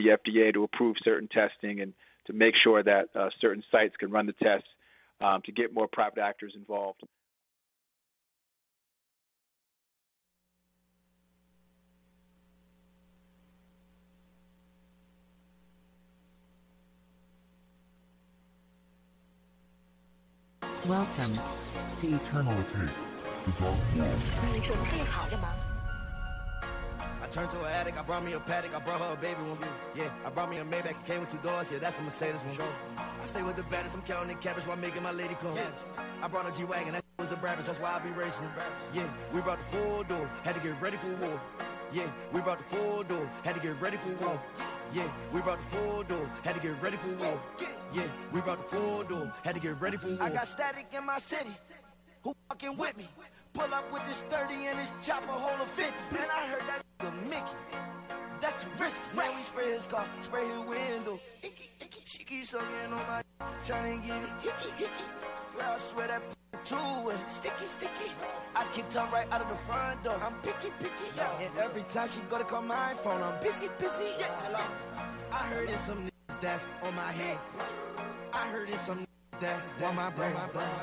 the FDA to approve certain testing and to make sure that certain sites can run the tests to get more private actors involved. Welcome to Eternal Take, the Dark World. I turned to an addict, I brought me a paddock, I brought her a baby one. Yeah, I brought me a Maybach, came with 2 doors, yeah, that's the Mercedes one. I stay with the baddest, I'm counting cabbage while making my lady come. I brought a G-Wagon, that was a Brabus, that's why I be racing. Yeah, we brought the 4-door, had to get ready for war. Yeah, we brought the 4-door, had to get ready for war. Yeah, we brought the 4-door, had to get ready for war. Yeah, we brought the 4-door, had to get ready for war. I got static in my city, who fucking with me? Pull up with this 30 and this chopper hold a 50. Man, I heard that nigga Mickey. That's too risky. Man, we spray his car, spray his window. Icky, icky. She keeps sucking on my trying to get it. Hickey, hickey. Well, I swear that true with it. Sticky, sticky. I kicked her right out of the front door. I'm picky, picky. Yeah. And every time she go to call my phone, I'm busy, busy. Yeah, hello. I heard it's some niggas that's on my head. I heard it's some niggas that's on my brain.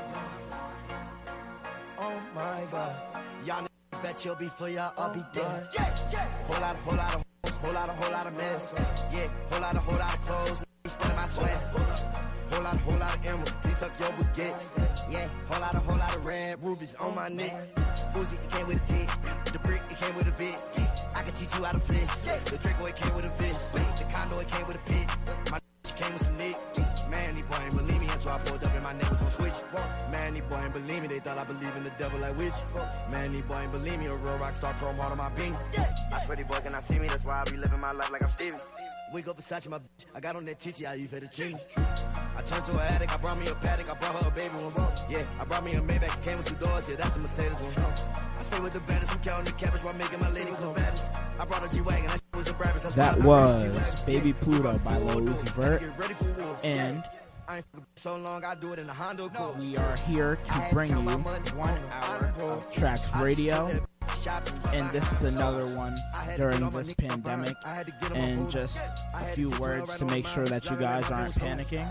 Oh my God, y'all niggas bet you'll be for y'all, I'll be dead. Whole lot of mess. Yeah, whole lot of clothes. Spending my sweat. Whole lot of emeralds. Please tuck your baguettes. Yeah, whole lot of red rubies on my neck. Uzi, it came with a tick. The brick, it came with a vid. I can teach you how to flex. The Draco, it came with a vest. The condo, it came with a pit. My she came with some nick. Man, these boy ain't believe me until I pulled up and my name was on switch. Man, these boy ain't believe me, they thought I believe in the devil like witch. Man, these boy ain't believe me, a real rock star chrome heart on my beam. I swear these boy cannot see me, that's why I be living my life like I'm Steven. Wake up Versace, my bitch, I got on that titty, how you fed the change. I turned to an addict, I brought me a paddock, I brought her a baby one. Yeah, I brought me a Maybach, came with 2 doors, yeah, that's the Mercedes one. I stay with the baddest, I'm counting the cabbage while making my lady come baddest. I brought a G-Wagon, that was a Brabus, that's that was Baby Pluto by Lil Uzi Vert, and so long, I do it in a Honda Accord. We are here to bring you 1 hour of Tracks Radio, and this is another one during this pandemic, and just a few words to make sure that you guys aren't panicking.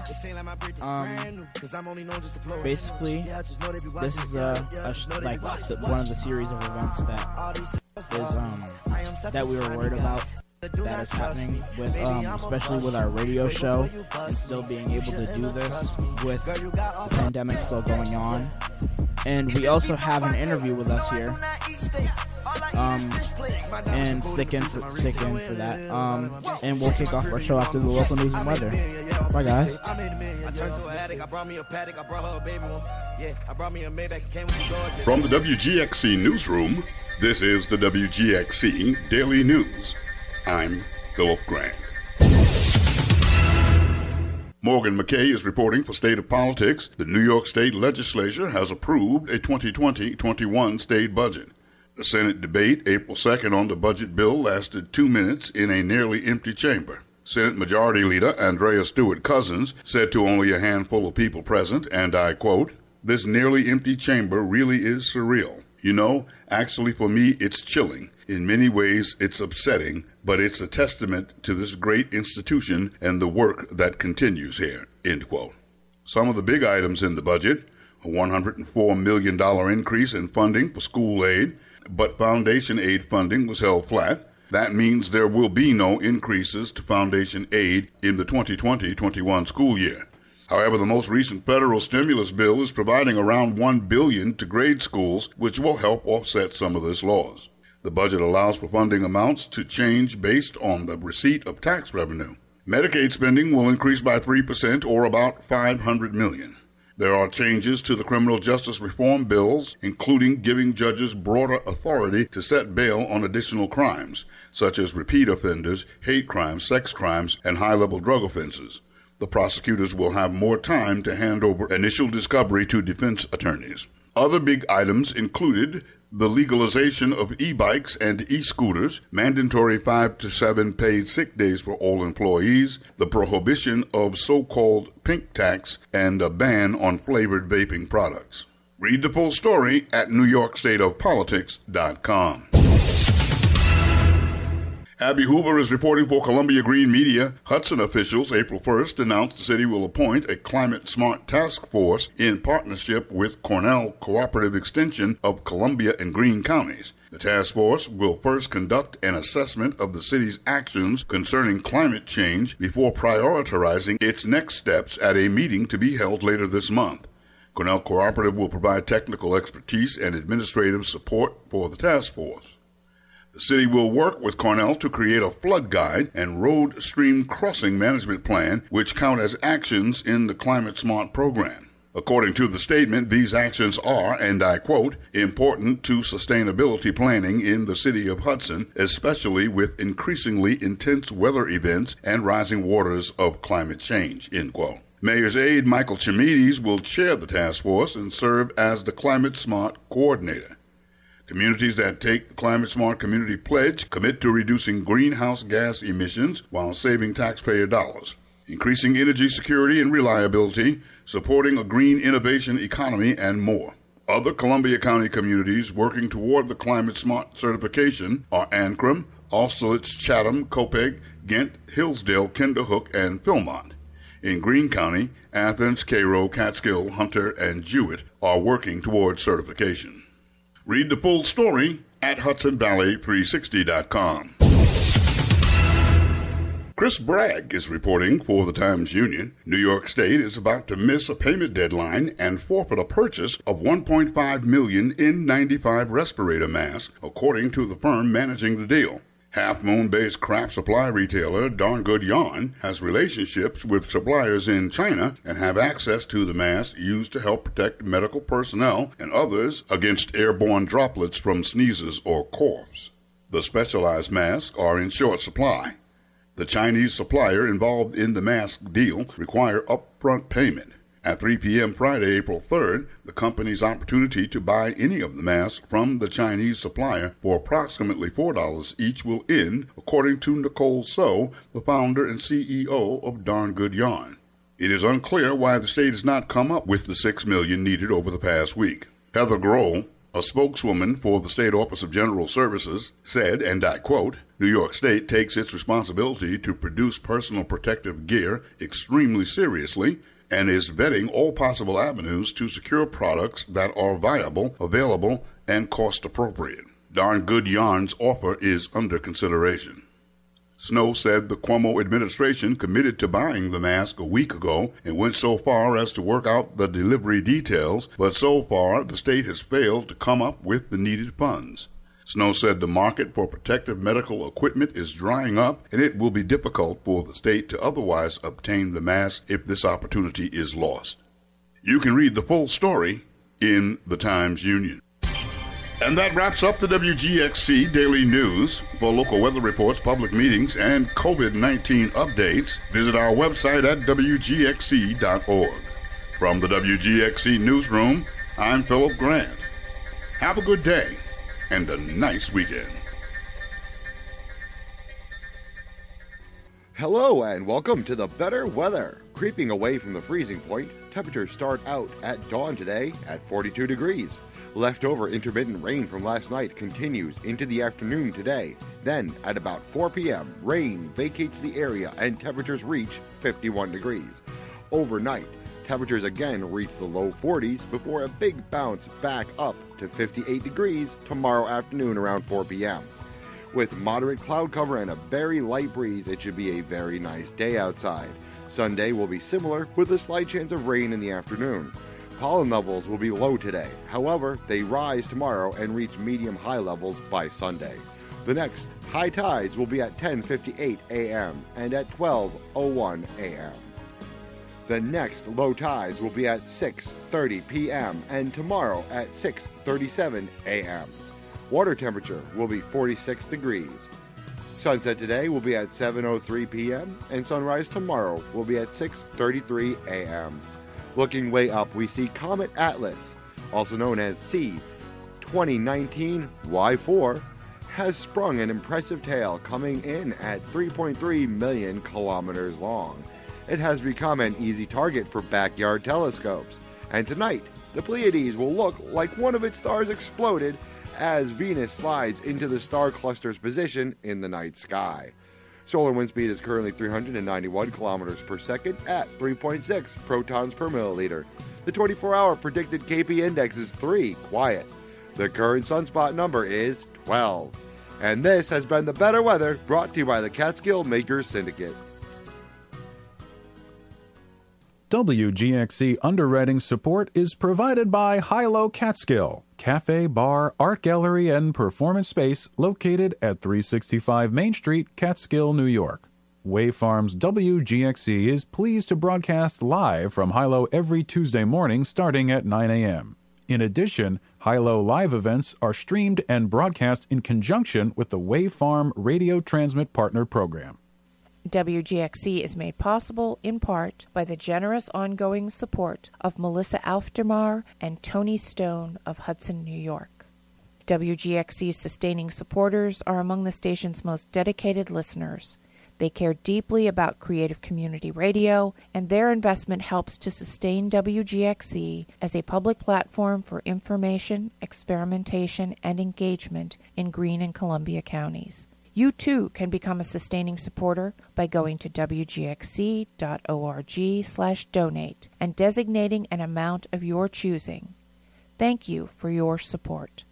Basically, this is one of the series of events that we were worried about that is happening with especially with our radio show, and still being able to do this with the pandemic still going on. And we also have an interview with us here, and stick in for that, and we'll kick off our show after the local news and weather. Bye guys. From the WGXC newsroom, this is the WGXC Daily News. I'm Philip Grant. Morgan McKay is reporting for State of Politics. The New York State Legislature has approved a 2020-21 state budget. The Senate debate April 2nd on the budget bill lasted 2 minutes in a nearly empty chamber. Senate Majority Leader Andrea Stewart Cousins said to only a handful of people present, and I quote, "This nearly empty chamber really is surreal. You know, actually for me it's chilling. In many ways it's upsetting, but it's a testament to this great institution and the work that continues here," end quote. Some of the big items in the budget: a $104 million increase in funding for school aid, but foundation aid funding was held flat. That means there will be no increases to foundation aid in the 2020-21 school year. However, the most recent federal stimulus bill is providing around $1 billion to grade schools, which will help offset some of this loss. The budget allows for funding amounts to change based on the receipt of tax revenue. Medicaid spending will increase by 3%, or about $500 million. There are changes to the criminal justice reform bills, including giving judges broader authority to set bail on additional crimes, such as repeat offenders, hate crimes, sex crimes, and high-level drug offenses. The prosecutors will have more time to hand over initial discovery to defense attorneys. Other big items included the legalization of e-bikes and e-scooters, mandatory 5 to 7 paid sick days for all employees, the prohibition of so-called pink tax, and a ban on flavored vaping products. Read the full story at NewYorkStateOfPolitics.com. Abby Hoover is reporting for Columbia Green Media. Hudson officials April 1st announced the city will appoint a climate-smart task force in partnership with Cornell Cooperative Extension of Columbia and Greene counties. The task force will first conduct an assessment of the city's actions concerning climate change before prioritizing its next steps at a meeting to be held later this month. Cornell Cooperative will provide technical expertise and administrative support for the task force. The city will work with Cornell to create a flood guide and road stream crossing management plan, which count as actions in the Climate Smart program. According to the statement, these actions are, and I quote, important to sustainability planning in the city of Hudson, especially with increasingly intense weather events and rising waters of climate change, end quote. Mayor's aide Michael Chimides will chair the task force and serve as the Climate Smart coordinator. Communities that take the Climate Smart Community Pledge commit to reducing greenhouse gas emissions while saving taxpayer dollars, increasing energy security and reliability, supporting a green innovation economy, and more. Other Columbia County communities working toward the Climate Smart certification are Ancram, Austerlitz, Chatham, Copeg, Ghent, Hillsdale, Kinderhook, and Philmont. In Greene County, Athens, Cairo, Catskill, Hunter, and Jewett are working toward certification. Read the full story at HudsonValley360.com. Chris Bragg is reporting for the Times-Union. New York State is about to miss a payment deadline and forfeit a purchase of $1.5 million N95 respirator masks, according to the firm managing the deal. Half Moon-based craft supply retailer Darn Good Yarn has relationships with suppliers in China and have access to the masks used to help protect medical personnel and others against airborne droplets from sneezes or coughs. The specialized masks are in short supply. The Chinese supplier involved in the mask deal require upfront payment. At 3 p.m. Friday, April 3rd, the company's opportunity to buy any of the masks from the Chinese supplier for approximately $4 each will end, according to Nicole So, the founder and CEO of Darn Good Yarn. It is unclear why the state has not come up with the $6 million needed over the past week. Heather Grohl, a spokeswoman for the State Office of General Services, said, and I quote, New York State takes its responsibility to produce personal protective gear extremely seriously and is vetting all possible avenues to secure products that are viable, available, and cost-appropriate. Darn Good Yarn's offer is under consideration. Snow said the Cuomo administration committed to buying the mask a week ago and went so far as to work out the delivery details, but so far the state has failed to come up with the needed funds. Snow said the market for protective medical equipment is drying up, and it will be difficult for the state to otherwise obtain the mask if this opportunity is lost. You can read the full story in the Times-Union. And that wraps up the WGXC Daily News. For local weather reports, public meetings, and COVID-19 updates, visit our website at WGXC.org. From the WGXC Newsroom, I'm Philip Grant. Have a good day and a nice weekend. Hello and welcome to the better weather. Creeping away from the freezing point, temperatures start out at dawn today at 42 degrees. Leftover intermittent rain from last night continues into the afternoon today. Then, at about 4 p.m., rain vacates the area and temperatures reach 51 degrees. Overnight, temperatures again reach the low 40s before a big bounce back up to 58 degrees tomorrow afternoon around 4 p.m. With moderate cloud cover and a very light breeze, it should be a very nice day outside. Sunday will be similar with a slight chance of rain in the afternoon. Pollen levels will be low today. However, they rise tomorrow and reach medium-high levels by Sunday. The next high tides will be at 10:58 a.m. and at 12:01 a.m. The next low tides will be at 6:30 p.m. and tomorrow at 6:37 a.m. Water temperature will be 46 degrees. Sunset today will be at 7:03 p.m. and sunrise tomorrow will be at 6:33 a.m. Looking way up, we see Comet Atlas, also known as C2019 Y4, has sprung an impressive tail coming in at 3.3 million kilometers long. It has become an easy target for backyard telescopes, and tonight, the Pleiades will look like one of its stars exploded as Venus slides into the star cluster's position in the night sky. Solar wind speed is currently 391 kilometers per second at 3.6 protons per milliliter. The 24-hour predicted KP index is 3, quiet. The current sunspot number is 12. And this has been the Better Weather, brought to you by the Catskill Makers Syndicate. WGXC underwriting support is provided by Hilo Catskill, cafe, bar, art gallery, and performance space located at 365 Main Street, Catskill, New York. Wave Farms WGXC is pleased to broadcast live from Hilo every Tuesday morning starting at 9 a.m. In addition, Hilo live events are streamed and broadcast in conjunction with the Wave Farm Radio Transmit Partner Program. WGXC is made possible in part by the generous ongoing support of Melissa Aufdermar and Tony Stone of Hudson, New York. WGXC's sustaining supporters are among the station's most dedicated listeners. They care deeply about creative community radio, and their investment helps to sustain WGXC as a public platform for information, experimentation, and engagement in Greene and Columbia counties. You too can become a sustaining supporter by going to wgxc.org/donate and designating an amount of your choosing. Thank you for your support.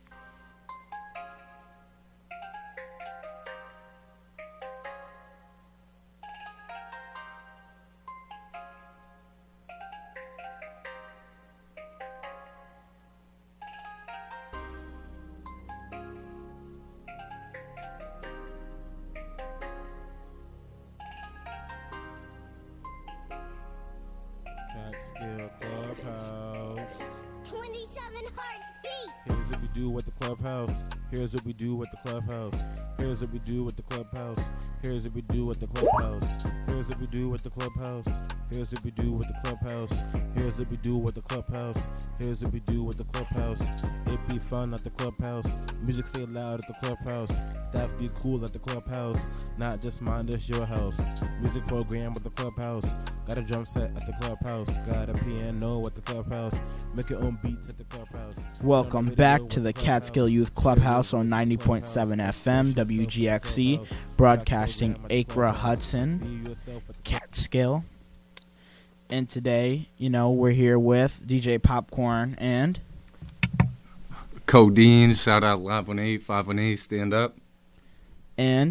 Catskill Clubhouse. 27 hearts beat. Here's what we do with the Clubhouse. Here's what we do with the Clubhouse. Here's what we do with the Clubhouse. Here's what we do with the Clubhouse. Here's what we do with the Clubhouse. Here's what we do with the Clubhouse. Here's what we do with the Clubhouse. Here's what we do with the Clubhouse. It be fun at the Clubhouse. Music stay loud at the Clubhouse. Staff be cool at the Clubhouse. Not just mind us your house. Music program with the Clubhouse. Got a drum set at the Clubhouse. Got a piano at the Clubhouse. Make your own beats at the Clubhouse. Welcome back to the Catskill Youth Clubhouse on 90.7 FM WGXC, broadcasting Acra, Hudson, Catskill. And today, we're here with DJ Popcorn and Codeine. Shout out Live 18, 518, stand up. And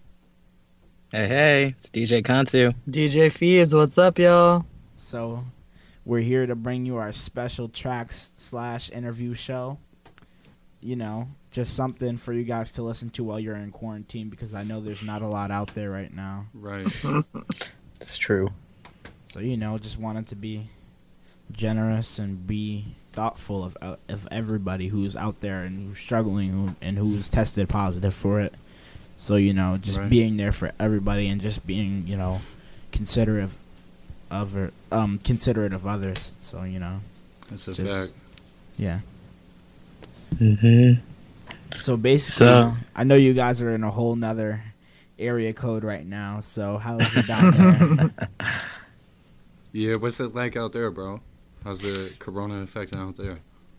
hey, it's DJ Kantu. DJ Phoebes, what's up, y'all? So, we're here to bring you our special tracks / interview show. Just something for you guys to listen to while you're in quarantine, because I know there's not a lot out there right now. Right. It's true. So, just wanted to be generous and be thoughtful of everybody who's out there and who's struggling and who's tested positive for it. So, just being there for everybody and just being, considerate of others. So, That's a fact. Yeah. Mm-hmm. So basically, I know you guys are in a whole nother area code right now. So how is it down there? Yeah, what's it like out there, bro? How's the corona affecting out there?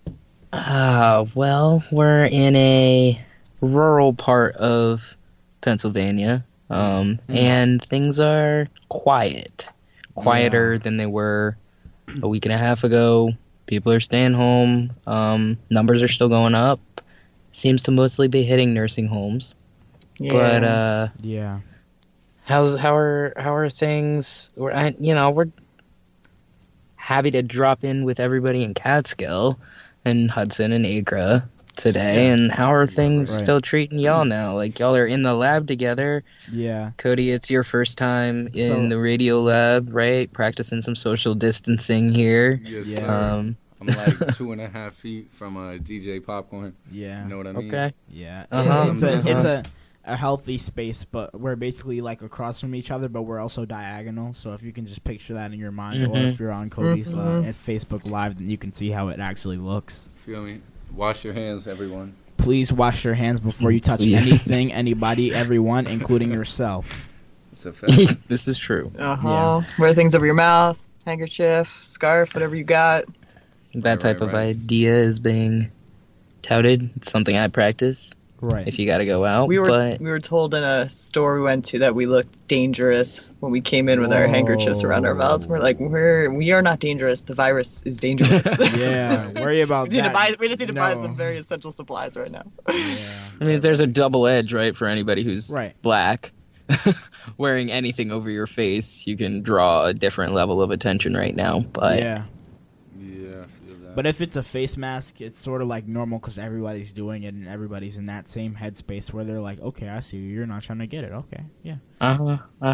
Well, we're in a rural part of Pennsylvania, and things are quieter than they were a week and a half ago. People are staying home. Numbers are still going up. Seems to mostly be hitting nursing homes. Yeah. But how are things? We're happy to drop in with everybody in Catskill and Hudson and Acra today. Yeah. And how are things still treating y'all now? Like, y'all are in the lab together. Yeah. Cody, it's your first time in the radio lab, right? Practicing some social distancing here. Yes, sir. I'm like 2.5 feet from DJ Popcorn. Yeah. You know what I mean? Okay. Yeah. Uh-huh. It's a healthy space, but we're basically like across from each other, but we're also diagonal. So if you can just picture that in your mind, or if you're on Cody's Facebook Live, then you can see how it actually looks. Feel me? Wash your hands, everyone. Please wash your hands before you touch anything, anybody, everyone, including yourself. It's a fact. This is true. Yeah. Wear things over your mouth, handkerchief, scarf, whatever you got. That type of idea is being touted. It's something I practice. Right. If you got to go out. We but were told in a store we went to that we looked dangerous when we came in with our handkerchiefs around our mouths. We're like, we are not dangerous. The virus is dangerous. Yeah, worry about that. We just need to buy some very essential supplies right now. Yeah. I mean, there's a double edge, right, for anybody who's Right. black. Wearing anything over your face, you can draw a different level of attention right now. But Yeah. Yeah, I feel that. But if it's a face mask, it's sort of like normal because everybody's doing it and everybody's in that same headspace where they're like, okay, I see you. You're not trying to get it. Okay, yeah. Yeah,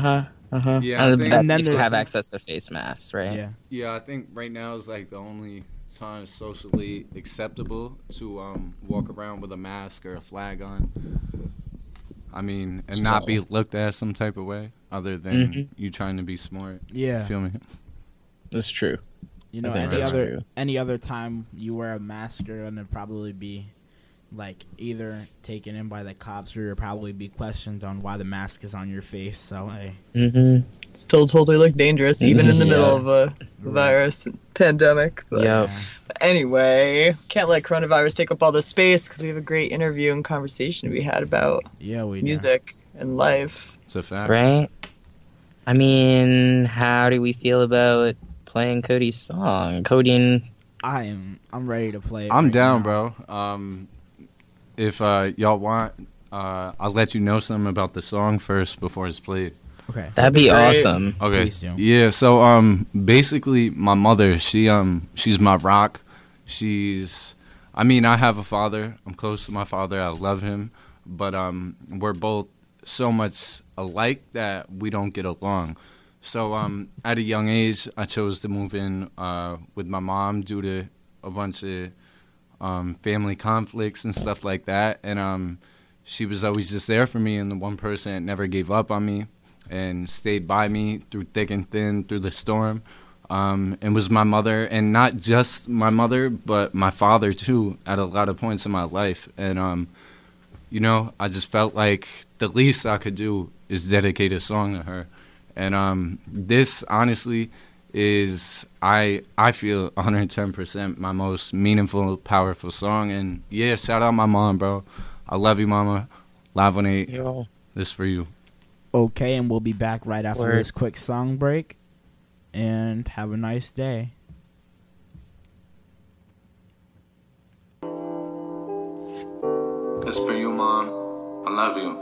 And and then you have access to face masks, right? Yeah. Yeah, I think right now is like the only time socially acceptable to walk around with a mask or a flag on. I mean, and not be looked at some type of way other than you trying to be smart. Yeah. Feel me? That's true. You know, any other time you wear a mask, you're gonna probably be like either taken in by the cops or you'll probably be questioned on why the mask is on your face. So hey. Still totally look dangerous, even in the middle of a virus pandemic. But anyway, can't let coronavirus take up all the space because we have a great interview and conversation we had about music and life. It's a fact. Right? I mean, how do we feel about playing Cody's song? Cody, I'm ready to play it. I'm right down, now. bro. If y'all want, I'll let you know something about the song first before it's played. Okay. That'd be awesome. Okay. Please do. Yeah, so basically my mother, she's my rock. I have a father. I'm close to my father. I love him, but we're both so much alike that we don't get along. So at a young age, I chose to move in with my mom due to a bunch of family conflicts and stuff like that. And she was always just there for me, and the one person that never gave up on me and stayed by me through thick and thin, through the storm, and was my mother. And not just my mother, but my father, too, at a lot of points in my life. And, I just felt like the least I could do is dedicate a song to her. And this, honestly, is, I feel, 110% my most meaningful, powerful song. And, yeah, shout out my mom, bro. I love you, mama. Live on 8. Yo. This for you. Okay, and we'll be back right after this quick song break. And have a nice day. It's for you, Mom. I love you.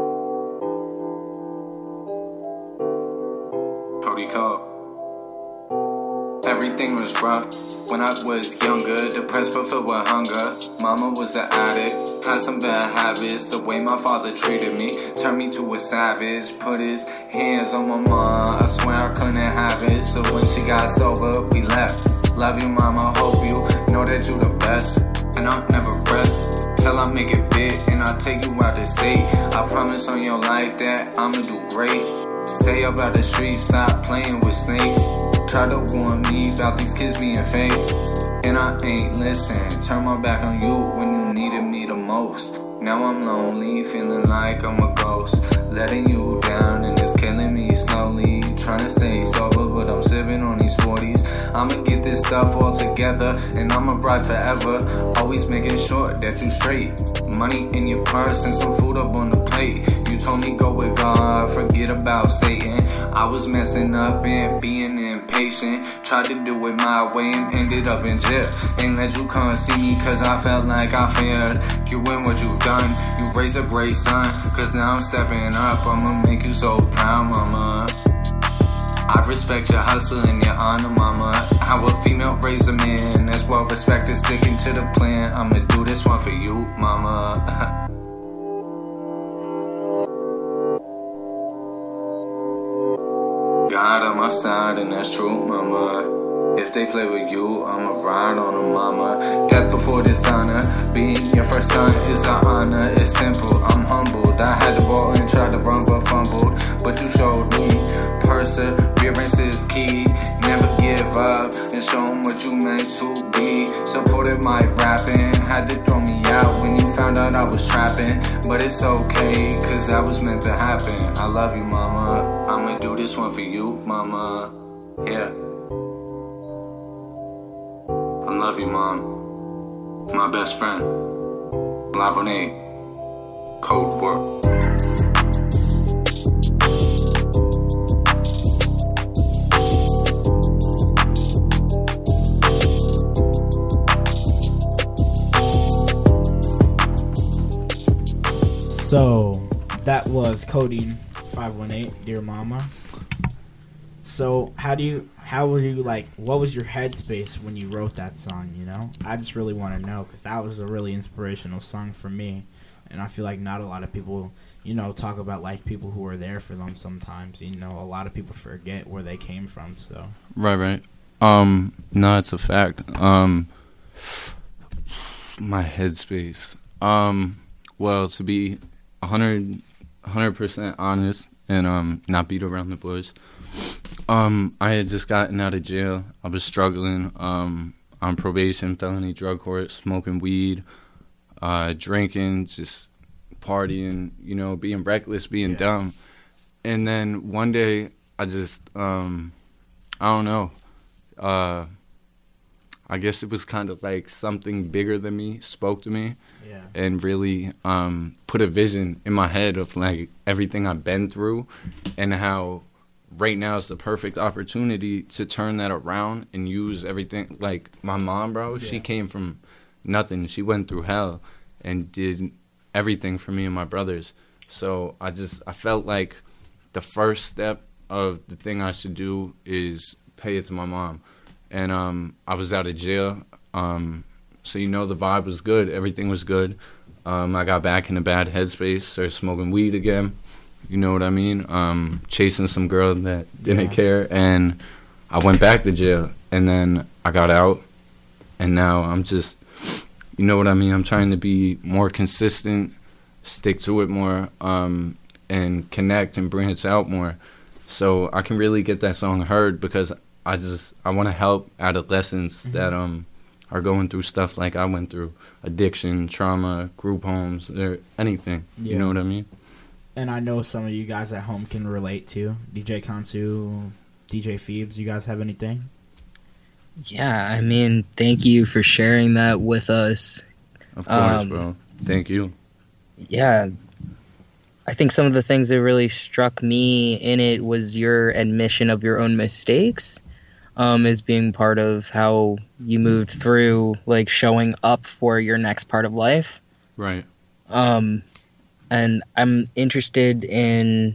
Cody Cobb. Everything was rough when I was younger, depressed but filled with hunger. Mama was an addict, had some bad habits. The way my father treated me turned me to a savage. Put his hands on my mom, I swear I couldn't have it. So when she got sober, we left. Love you, mama, hope you know that you the best. And I'll never rest till I make it big and I'll take you out the state. I promise on your life that I'ma do great. Stay up out the street, stop playing with snakes. Try to warn me about these kids being fake, and I ain't listen. Turn my back on you when you needed me the most. Now I'm lonely, feeling like I'm a ghost. Letting you down and it's killing me slowly. Trying to stay sober, but I'm sipping on these 40s. I'ma get this stuff all together, and I'ma ride forever. Always making sure that you straight. Money in your purse and some food up on the plate. You told me go with God, forget about Satan. I was messing up and being impatient. Tried to do it my way and ended up in jail. Ain't let you come see me cause I felt like I failed. You win what you done, you raised a great son. Cause now I'm stepping up, I'ma make you so proud, mama. I respect your hustle and your honor, mama. How a female raise a man that's well respected, sticking to the plan. I'ma do this one for you, mama. God on my side, and that's true, mama. If they play with you, I'ma ride on them, mama. Death before dishonor. Being your first son is an honor. It's simple, I'm humbled. I had the ball and tried to run but fumbled. But you showed me perseverance is key. Never give up and show them what you meant to be. Supported my rapping, had to throw me out when you found out I was trapping. But it's okay, cause that was meant to happen. I love you, mama. I'ma do this one for you, mama. Yeah. I love you, Mom. My best friend. Flavonate. Code Word. So that was Codeine 518, Dear Mama. So how were you, like, what was your headspace when you wrote that song, you know? I just really want to know, because that was a really inspirational song for me. And I feel like not a lot of people, you know, talk about, like, people who are there for them sometimes. You know, a lot of people forget where they came from, so. Right. No, it's a fact. My headspace. Well, to be 100% honest and not beat around the bush, I had just gotten out of jail. I was struggling on probation, felony drug court, smoking weed, drinking, just partying, you know, being reckless, being dumb. And then one day I just, I don't know, I guess it was kind of like something bigger than me spoke to me and really put a vision in my head of like everything I've been through and how right now is the perfect opportunity to turn that around and use everything. Like my mom, bro, she came from nothing. She went through hell and did everything for me and my brothers. So I felt like the first step of the thing I should do is pay it to my mom. And I was out of jail, so you know the vibe was good. Everything was good. I got back in a bad headspace, started smoking weed again. You know what I mean? Chasing some girl that didn't care, and I went back to jail. And then I got out, and now I'm just, you know what I mean? I'm trying to be more consistent, stick to it more, and connect and branch out more, so I can really get that song heard because I want to help adolescents that are going through stuff like I went through, addiction, trauma, group homes, or anything. You know what I mean? And I know some of you guys at home can relate to DJ Kansu, DJ Phoebes. You guys have anything? Yeah, I mean, thank you for sharing that with us. Of course, bro. Thank you. Yeah. I think some of the things that really struck me in it was your admission of your own mistakes. As being part of how you moved through, like, showing up for your next part of life. Right. And I'm interested in...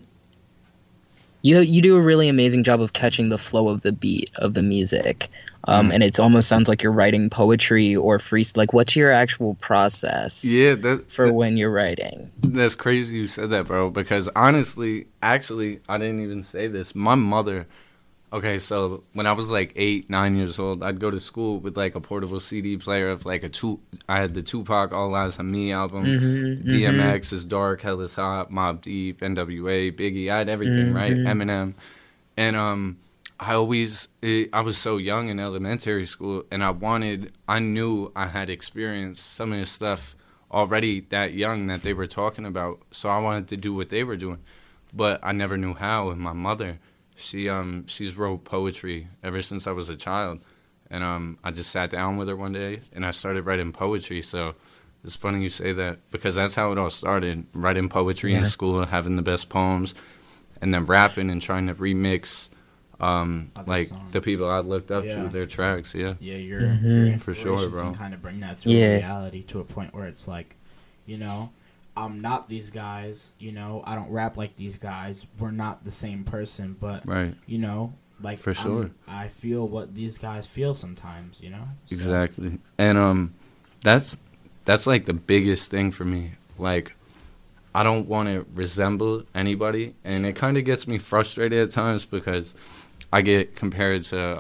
You do a really amazing job of catching the flow of the beat of the music. And it almost sounds like you're writing poetry or freestyle. Like, what's your actual process when you're writing? That's crazy you said that, bro, because honestly, actually, I didn't even say this. My mother... Okay, so when I was like 8, 9 years old, I'd go to school with like a portable CD player of like I had the Tupac All Eyes on Me album, DMX is Dark, Hell is Hot, Mobb Deep, NWA, Biggie, I had everything, right? Eminem. And I was so young in elementary school, and I knew I had experienced some of this stuff already that young that they were talking about, so I wanted to do what they were doing, but I never knew how. And my mother, she's wrote poetry ever since I was a child, and I just sat down with her one day and I started writing poetry. So it's funny you say that because that's how it all started, writing poetry in school, having the best poems, and then rapping and trying to remix like songs. The people I looked up to, their tracks. You're for sure, bro. Kind of bring that to a reality, to a point where it's like, you know, I'm not these guys, you know, I don't rap like these guys, we're not the same person, but, you know, like, for sure, I feel what these guys feel sometimes, you know? So. Exactly. And that's like the biggest thing for me. Like, I don't want to resemble anybody, and it kind of gets me frustrated at times because I get compared to,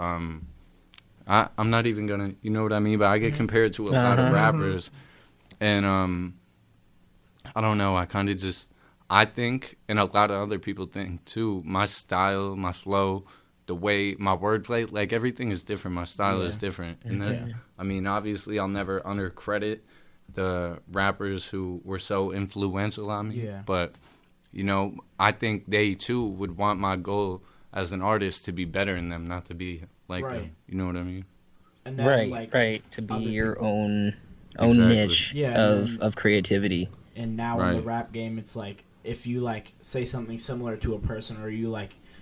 I'm not even going to, you know what I mean, but I get compared to a lot of rappers, and, I don't know, I think, and a lot of other people think too, my style, my flow, the way, my wordplay, like everything is different, my style is different. And I mean, obviously I'll never undercredit the rappers who were so influential on me, but, you know, I think they too would want my goal as an artist to be better than them, not to be like them, you know what I mean? And then, right, to be your own own niche of creativity. And now in the rap game, it's like if you like say something similar to a person, or you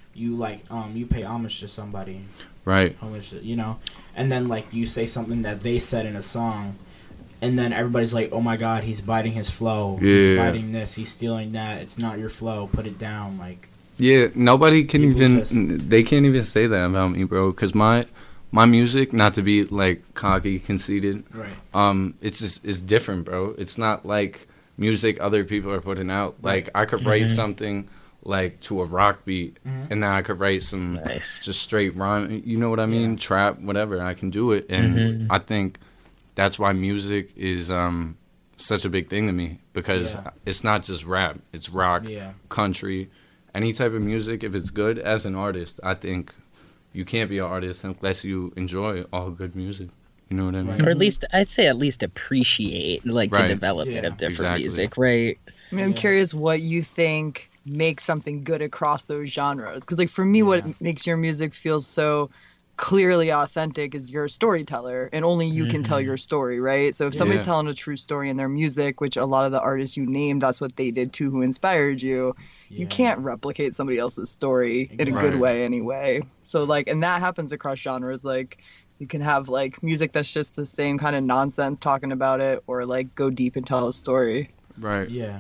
pay homage to somebody, right? Homage to, you know, and then like you say something that they said in a song, and then everybody's like, oh my god, he's biting his flow, he's biting this, he's stealing that. It's not your flow. Put it down, like. Yeah, nobody can they can't even say that about me, bro, because my music, not to be like cocky, conceited, right? It's different, bro. It's not like music other people are putting out. Like I could write something like to a rock beat, and then I could write some just straight rhyme. You know what I mean? Trap, whatever. I can do it, and I think that's why music is such a big thing to me, because it's not just rap. It's rock, country. Any type of music, if it's good as an artist, I think you can't be an artist unless you enjoy all good music. You know what I mean? Or at least, I'd say at least appreciate like the development of different music, right? I mean, I'm curious what you think makes something good across those genres. Because like for me, what makes your music feel so clearly authentic is you're a storyteller, and only you can tell your story, right? So if somebody's telling a true story in their music, which a lot of the artists you named, that's what they did too, who inspired you. You can't replicate somebody else's story in a good way anyway. So like, and that happens across genres. Like you can have like music that's just the same kind of nonsense talking about it, or like go deep and tell a story. Right. Yeah.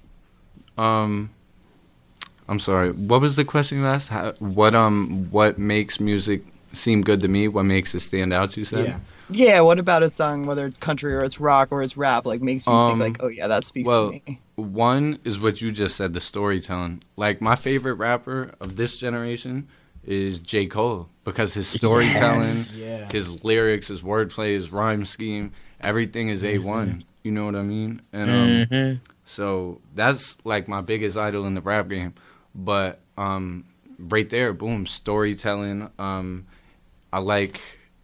I'm sorry. What was the question you asked? What makes music seem good to me? What makes it stand out? You said. Yeah. What about a song, whether it's country or it's rock or it's rap, like makes you think like, oh yeah, that speaks to me? One is what you just said, the storytelling. Like my favorite rapper of this generation is J. Cole, because his storytelling, his lyrics, his wordplay, his rhyme scheme, everything is A1. You know what I mean? And so that's like my biggest idol in the rap game. But right there, boom, storytelling. I like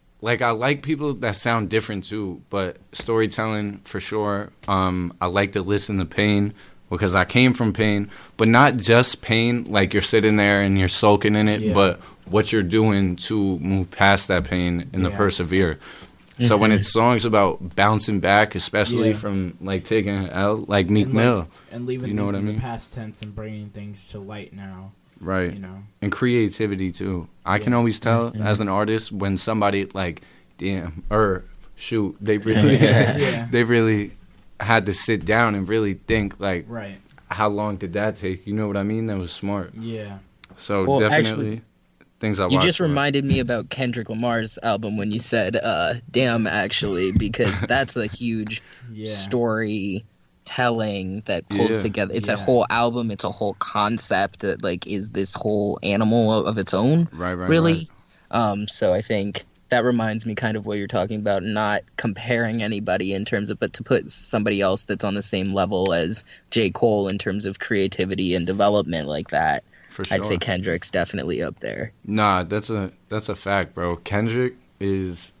people that sound different too, but storytelling for sure. I like to listen to Pain, because I came from Pain, but not just pain, like you're sitting there and you're soaking in it, but what you're doing to move past that pain and to persevere. So when it's songs about bouncing back, especially from like taking an L, like Meek Mill, and leaving you know things what I in mean? the past tense and bringing things to light now. Right. You know, and creativity too. I can always tell as an artist when somebody like, damn, or shoot, they really, they really had to sit down and really think like, how long did that take? You know what I mean? That was smart. Yeah. So definitely things I watched. You just reminded me about Kendrick Lamar's album when you said, damn, actually, because that's a huge story telling that pulls together. It's a whole album. It's a whole concept that like is this whole animal of its own. Really. So I think that reminds me kind of what you're talking about, not comparing anybody in terms of, but to put somebody else that's on the same level as J. Cole in terms of creativity and development like that. For sure. I'd say Kendrick's definitely up there. Nah, that's a fact, bro. Kendrick is,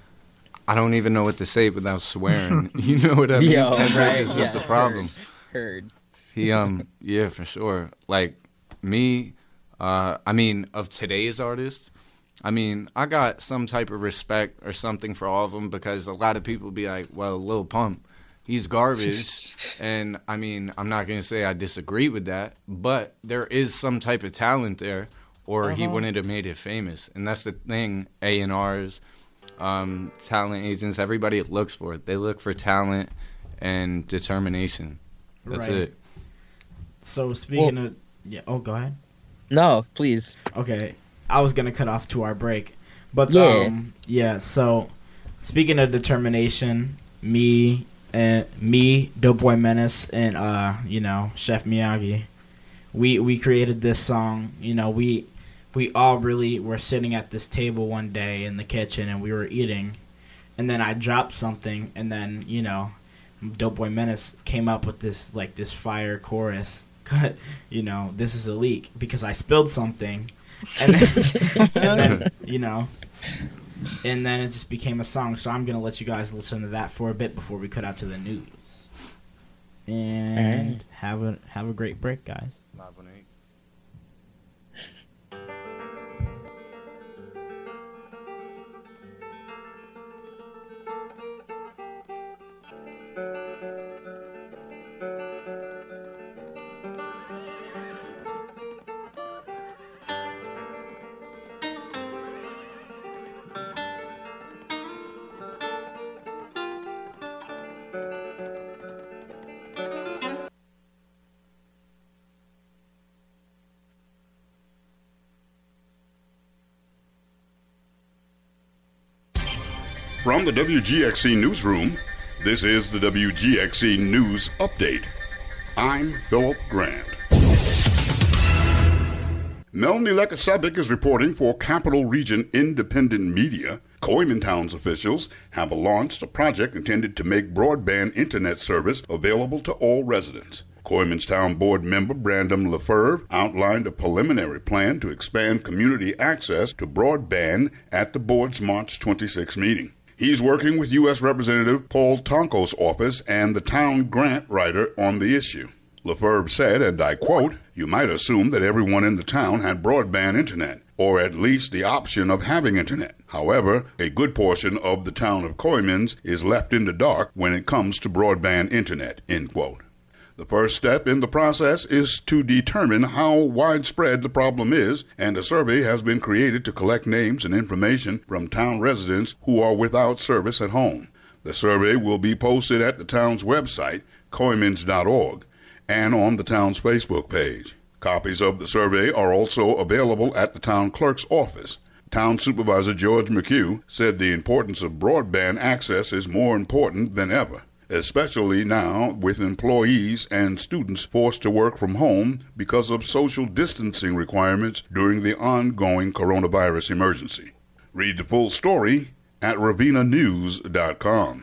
I don't even know what to say without swearing. You know what I mean? Yo, Kendrick is just a problem. Heard. He yeah, for sure. Like me, I mean, of today's artists, I mean, I got some type of respect or something for all of them, because a lot of people be like, well, Lil Pump, he's garbage. And I mean, I'm not going to say I disagree with that, but there is some type of talent there, or he wouldn't have made it famous. And that's the thing, A&Rs, talent agents, everybody looks for it. They look for talent and determination. That's it. So speaking of, go ahead. No, please. Okay. I was gonna cut off to our break, but so speaking of determination, me, Dope Boy Menace, and Chef Miyagi, we created this song. You know, we all really were sitting at this table one day in the kitchen, and we were eating, and then I dropped something, and then Dope Boy Menace came up with this fire chorus. This is a leak because I spilled something. And then it just became a song. So I'm gonna let you guys listen to that for a bit before we cut out to the news. And have a great break, guys. From the WGXC Newsroom, this is the WGXC News Update. I'm Philip Grant. Melanie Lekasabik is reporting for Capital Region Independent Media. Colemantown's officials have launched a project intended to make broadband internet service available to all residents. Colemantown Board member Brandon Lefebvre outlined a preliminary plan to expand community access to broadband at the board's March 26 meeting. He's working with U.S. Representative Paul Tonko's office and the town grant writer on the issue. Lefebvre said, and I quote, "You might assume that everyone in the town had broadband internet, or at least the option of having internet. However, a good portion of the town of Coymans is left in the dark when it comes to broadband internet," end quote. The first step in the process is to determine how widespread the problem is, and a survey has been created to collect names and information from town residents who are without service at home. The survey will be posted at the town's website, coymans.org, and on the town's Facebook page. Copies of the survey are also available at the town clerk's office. Town Supervisor George McHugh said the importance of broadband access is more important than ever, especially now with employees and students forced to work from home because of social distancing requirements during the ongoing coronavirus emergency. Read the full story at ravinanews.com.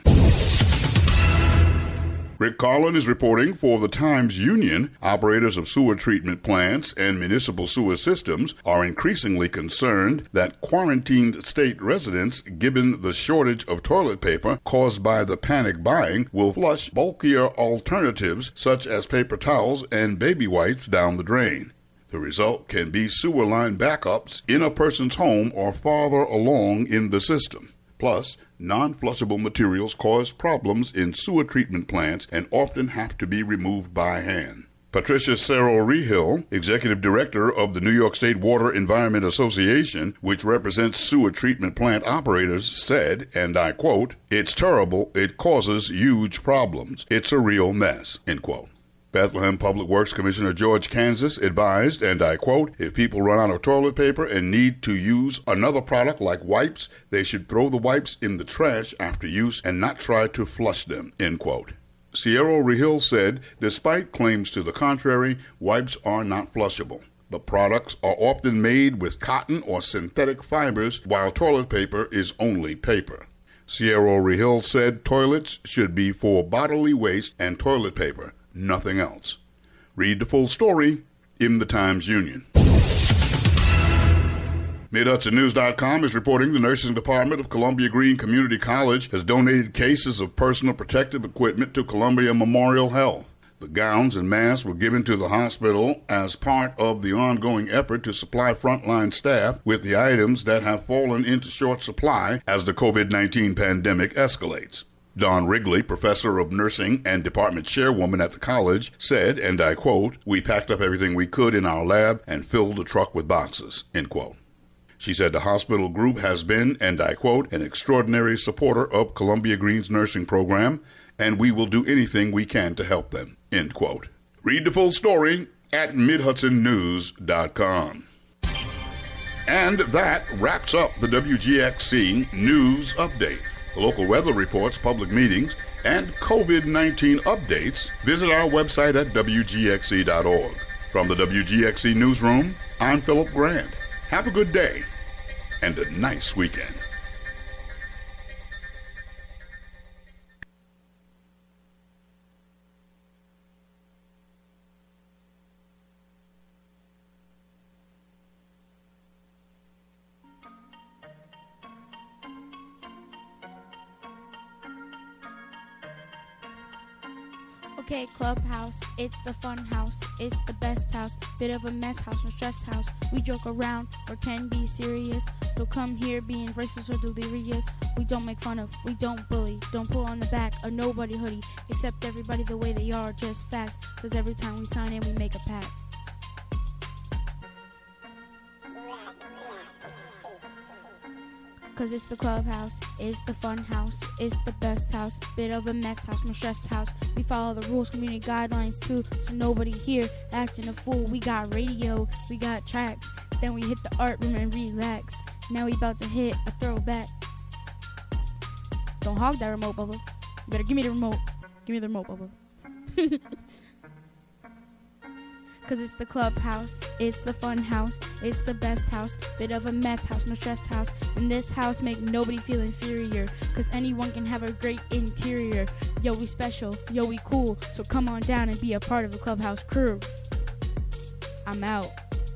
Rick Carlin is reporting for the Times-Union. Operators of sewer treatment plants and municipal sewer systems are increasingly concerned that quarantined state residents, given the shortage of toilet paper caused by the panic buying, will flush bulkier alternatives such as paper towels and baby wipes down the drain. The result can be sewer line backups in a person's home or farther along in the system. Plus, non-flushable materials cause problems in sewer treatment plants and often have to be removed by hand. Patricia Cerro-Rehill, executive director of the New York State Water Environment Association, which represents sewer treatment plant operators, said, and I quote, "It's terrible. It causes huge problems. It's a real mess," end quote. Bethlehem Public Works Commissioner George Kansas advised, and I quote, "If people run out of toilet paper and need to use another product like wipes, they should throw the wipes in the trash after use and not try to flush them," end quote. Cerro-Rehill said, despite claims to the contrary, wipes are not flushable. The products are often made with cotton or synthetic fibers, while toilet paper is only paper. Cerro-Rehill said toilets should be for bodily waste and toilet paper, nothing else. Read the full story in the Times-Union. MidHudsonNews.com is reporting the nursing department of Columbia Green Community College has donated cases of personal protective equipment to Columbia Memorial Health. The gowns and masks were given to the hospital as part of the ongoing effort to supply frontline staff with the items that have fallen into short supply as the COVID-19 pandemic escalates. Dawn Wrigley, professor of nursing and department chairwoman at the college, said, and I quote, "We packed up everything we could in our lab and filled the truck with boxes," end quote. She said the hospital group has been, and I quote, "an extraordinary supporter of Columbia Green's nursing program, and we will do anything we can to help them," end quote. Read the full story at MidHudsonNews.com. And that wraps up the WGXC News Update. For local weather reports, public meetings, and COVID-19 updates, visit our website at WGXC.org. From the WGXC Newsroom, I'm Philip Grant. Have a good day and a nice weekend. Okay, Clubhouse, it's the fun house, it's the best house, bit of a mess house, no stress house. We joke around or can be serious, so come here being racist or delirious. We don't make fun of, we don't bully, don't pull on the back of nobody hoodie, accept everybody the way they are, just facts, cause every time we sign in we make a pact. Cause it's the Clubhouse, it's the fun house, it's the best house, bit of a mess house, no stress house. We follow the rules, community guidelines too, so nobody here acting a fool. We got radio, we got tracks, then we hit the art room and relax. Now we about to hit a throwback. Don't hog that remote, Bubba. You better give me the remote. Give me the remote, Bubba. Cause it's the clubhouse, it's the fun house, it's the best house, bit of a mess house, no stress house. In this house, make nobody feel inferior, cause anyone can have a great interior. Yo, we special, yo, we cool, so come on down and be a part of the clubhouse crew. I'm out.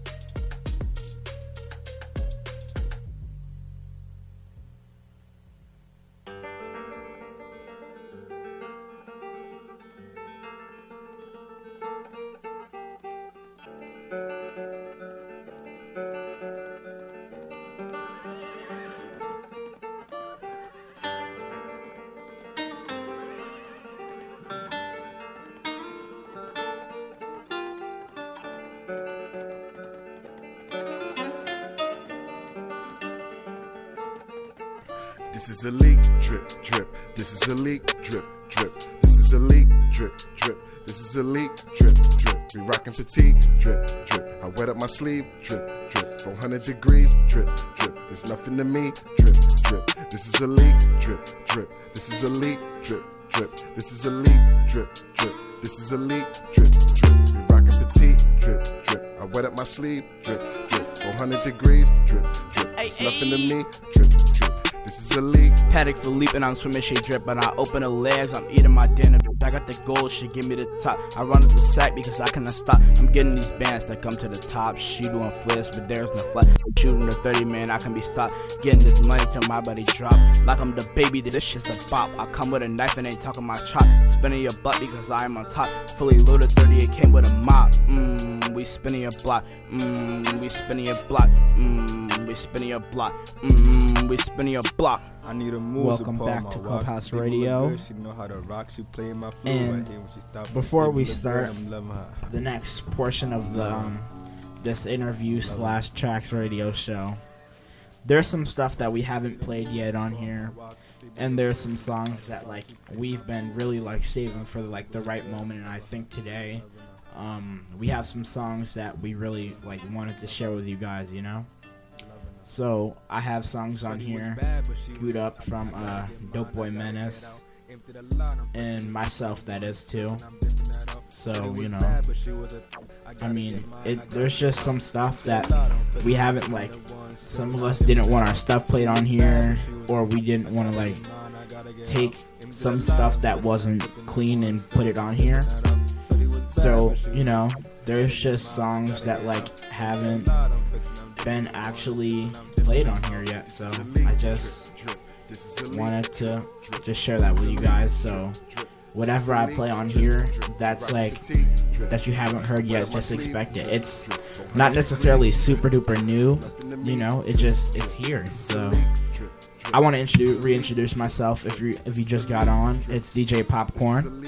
This is a leak, drip, drip. This is a leak, drip, drip. This is a leak, drip, drip. This is a leak, drip, drip. We rockin' fatigue, drip, drip. I wet up my sleeve, drip, drip. 400 degrees, drip, drip. There's nothing to me, drip, drip. This is a leak, drip, drip. This is a leak, drip, drip. This is a leak, drip, drip. This is a leak, drip, drip. We rockin' fatigue, drip, drip. I wet up my sleeve, drip, drip. 400 degrees, drip, drip. There's nothing to me, drip, drip. This is a leak. Paddock Philippe and I'm swimming, she drip. But I open the legs, I'm eating my dinner. I got the gold, she give me the top. I run to the sack because I cannot stop. I'm getting these bands that come to the top. She doing flips, but there's no flat. Shooting the 30 man, I can be stopped. Getting this money till my body drop. Like I'm the baby, this shit's the bop. I come with a knife and ain't talking my chop. Spinning your butt because I am on top. Fully loaded 30, it came with a mop. We spinning your block. We spinning your block. We spinning your block. We spinning your block. I need a move. Welcome back to Clubhouse Radio. And before we start the next portion of the this interview / Tracks Radio show, there's some stuff that we haven't played yet on here, and there's some songs that like we've been really like saving for like the right moment. And I think today we have some songs that we really like wanted to share with you guys, you know. So I have songs on here queued up from Dope Boy Menace and myself, that is too. So, you know, I mean, there's just some stuff that we haven't, like, some of us didn't want our stuff played on here, or we didn't want to like take some stuff that wasn't clean and put it on here. So, you know, there's just songs that like haven't been actually played on here yet, so I just wanted to just share that with you guys. So whatever I play on here that's like that you haven't heard yet, just expect it. It's not necessarily super duper new, you know, it's here. So I want to reintroduce myself if you just got on. It's DJ Popcorn.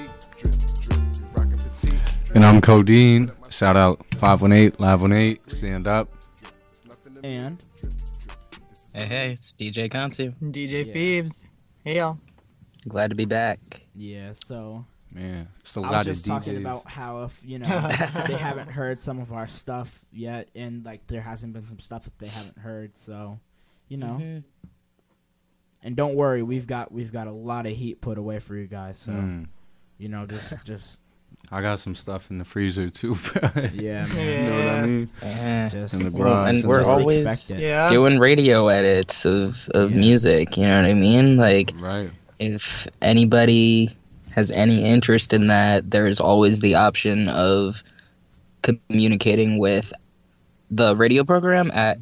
And I'm Codeine. Shout out 518 Live 18. Stand up. And hey, it's DJ Kansu. DJ Phoebes. Hey, y'all. Glad to be back. Yeah, so man, it's a lot I of was just DJs. talking about how if you know they haven't heard some of our stuff yet, and like there hasn't been some stuff that they haven't heard, so you know. Mm-hmm. And don't worry, we've got a lot of heat put away for you guys, so you know, just. I got some stuff in the freezer too. Yeah, man. You know what I mean? Just, in the garage. And we're always doing radio edits of music. You know what I mean? Like, right. If anybody has any interest in that, there's always the option of communicating with the radio program at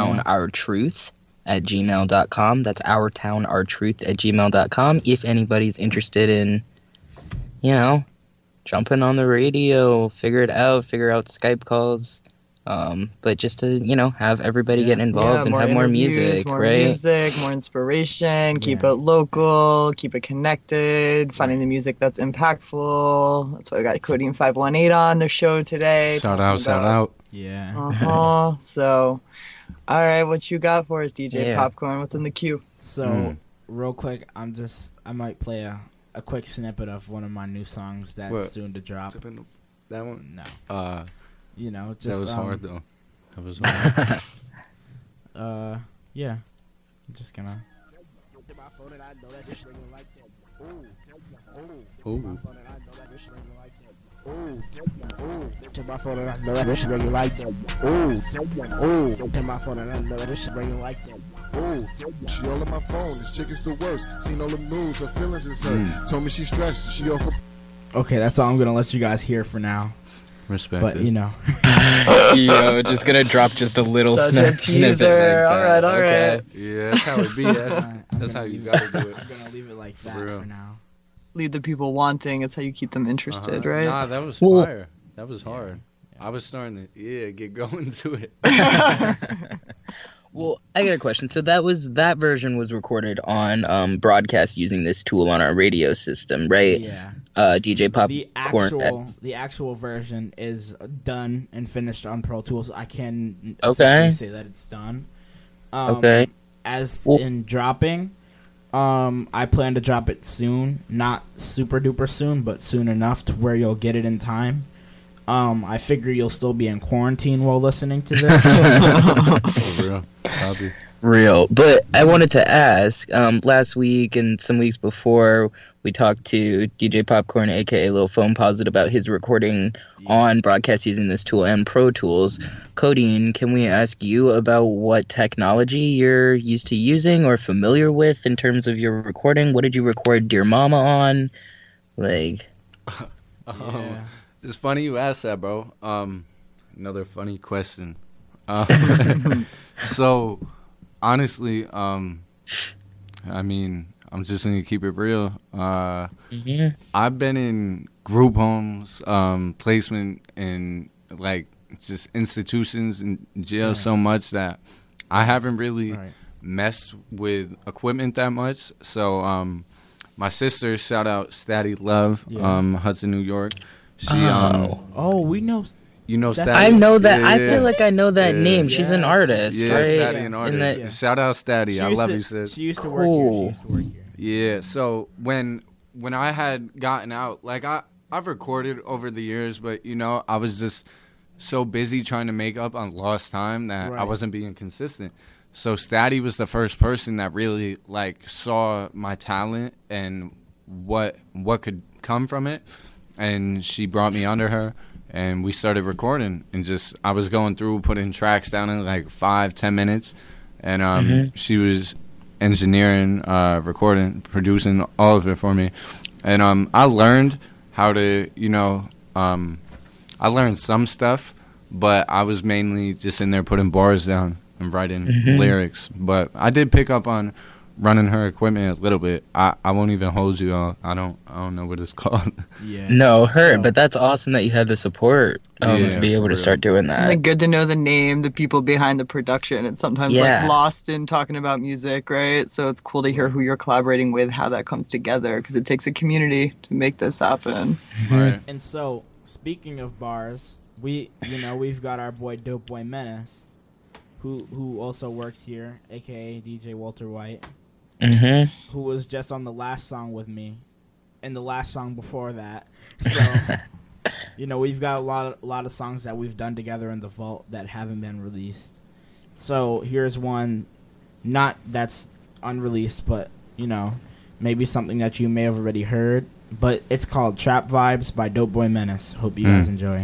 ourtownourtruth@gmail.com. That's ourtownourtruth@gmail.com. If anybody's interested in, you know, jumping on the radio, figure out Skype calls, but just to, you know, have everybody get involved and have more music, more right? music, more inspiration, keep it local, keep it connected, finding the music that's impactful. That's why we got Codeine 518 on the show today. Shout out. Yeah. So, all right, what you got for us, DJ Popcorn? What's in the queue? So, real quick, I might play a quick snippet of one of my new songs that's soon to drop. That one? No. You know, just that was hard though. That was hard. Yeah. I'm just gonna. Ooh. To my phone and I know that bitch bring you like that. Ooh, to my phone and I know that bitch bring you like that. Ooh, she all on my phone. This chick is the worst. Seen all the news. Her feelings is hurt. Told me she's stressed. She off her. Okay, that's all I'm gonna let you guys hear for now. Respect. But you know, just gonna drop just a little Such a teaser. Like all right. Yeah, that's how it be. That's how you gotta do it. I'm gonna leave it like that for now. Lead the people wanting. It's how you keep them interested, right? Nah, that was fire. That was hard. Yeah. I was starting to get going to it. Well, I got a question. So that version was recorded on broadcast using this tool on our radio system, right? Yeah. DJ Popcorn. The actual version is done and finished on Pro Tools. I can officially say that it's done. Okay. In dropping, I plan to drop it soon. Not super duper soon, but soon enough to where you'll get it in time. I figure you'll still be in quarantine while listening to this. For real. Real. But I wanted to ask, last week and some weeks before, we talked to DJ Popcorn, a.k.a. Lil Foam Posit, about his recording on broadcast using this tool and Pro Tools. Codeine, can we ask you about what technology you're used to using or familiar with in terms of your recording? What did you record Dear Mama on? It's funny you asked that, bro. Another funny question. So, honestly, I mean, I'm just going to keep it real. I've been in group homes, placement in, just institutions and jail so much that I haven't really messed with equipment that much. So, my sister, shout out Statty Love, Hudson, New York. She, we know. You know Statty? I know that. I feel like I know that name. She's an artist, right? Statty, an artist. Shout out Statty. I love you, sis. She used to work here. Yeah. So when I had gotten out, I've recorded over the years, but I was just so busy trying to make up on lost time that I wasn't being consistent. So Statty was the first person that really saw my talent and what could come from it. And she brought me under her, and we started recording. And I was going through, putting tracks down in 5-10 minutes. And she was engineering, recording, producing all of it for me. And I learned how to, I learned some stuff, but I was mainly just in there putting bars down and writing lyrics. But I did pick up on running her equipment a little bit. I won't even hold you. I don't know what it's called. But that's awesome that you had the support to be able to start doing that. Good to know the name, the people behind the production. It's sometimes lost in talking about music, right? So it's cool to hear who you're collaborating with, how that comes together, because it takes a community to make this happen. Right. And so, speaking of bars, we've got our boy Dope Boy Menace, who also works here, aka DJ Walter White. Who was just on the last song with me, and the last song before that. So, we've got a lot of songs that we've done together in the vault that haven't been released. So here's one, not that's unreleased, but maybe something that you may have already heard. But it's called Trap Vibes by Dope Boy Menace. Hope you guys enjoy.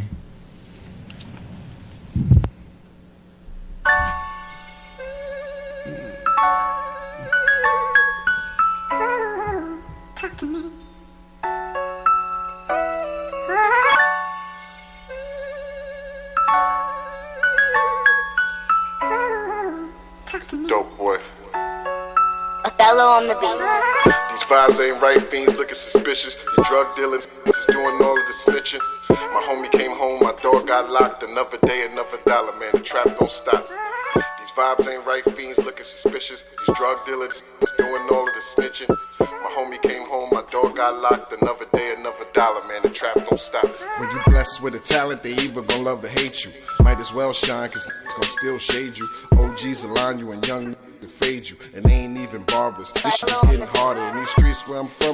Talk to me. Talk to me. Dope boy. Othello on the beat. These vibes ain't right, fiends looking suspicious. The drug dealers is doing all of the snitching. My homie came home, my door got locked. Another day, another dollar, man. The trap don't stop. These vibes ain't right, fiends looking suspicious. These drug dealers is doing all of the snitching. My homie came home, my door got locked. Another day, another dollar, man. The trap don't stop. When you blessed with a talent, they either gonna love or hate you. Might as well shine, cause it's gonna still shade you. OGs align you and young to fade you. And they ain't even barbers. This shit is getting harder. In these streets where I'm from,